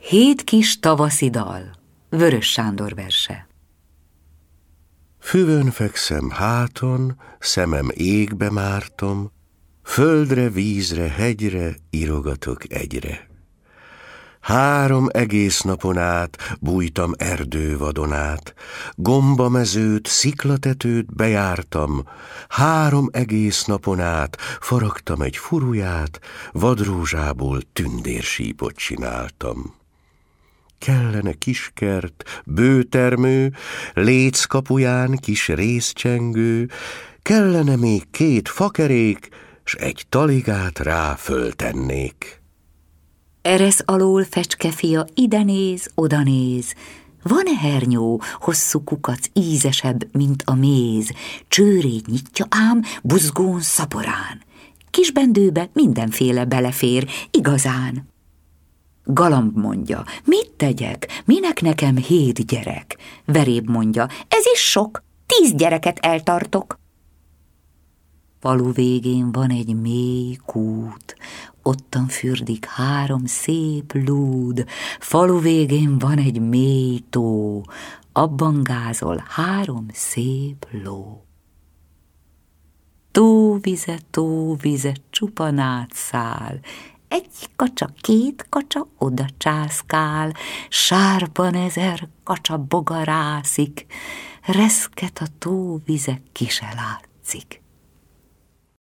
Hét kis tavaszi dal. Vörös Sándor verse. Füvön fekszem háton, szemem égbe mártom, földre, vízre, hegyre írogatok egyre. 3 egész napon át bújtam erdővadon át, gombamezőt, sziklatetőt bejártam, 3 egész napon át faragtam egy furuját, vadrózsából tündérsípot csináltam. Kellene kiskert, bőtermő, léckapuján kis részcsengő, kellene még 2 fakerék, s egy taligát rá föltennék. Eresz alól fecskefia ide néz, oda néz. Van-e hernyó, hosszú kukac, ízesebb, mint a méz? Csőrét nyitja ám, buzgón szaporán. Kisbendőbe mindenféle belefér, igazán. Galamb mondja, mit tegyek, minek nekem 7 gyerek? Veréb mondja, ez is sok, 10 gyereket eltartok. Falu végén van egy mély kút, ottan fürdik 3 szép lúd. Falu végén van egy mély tó, abban gázol 3 szép ló. Tóvize, csupan átszáll, 1 kacsa, 2 kacsa oda császkál, sárban 1000 kacsa bogarászik, reszket a tóvize ki se látszik.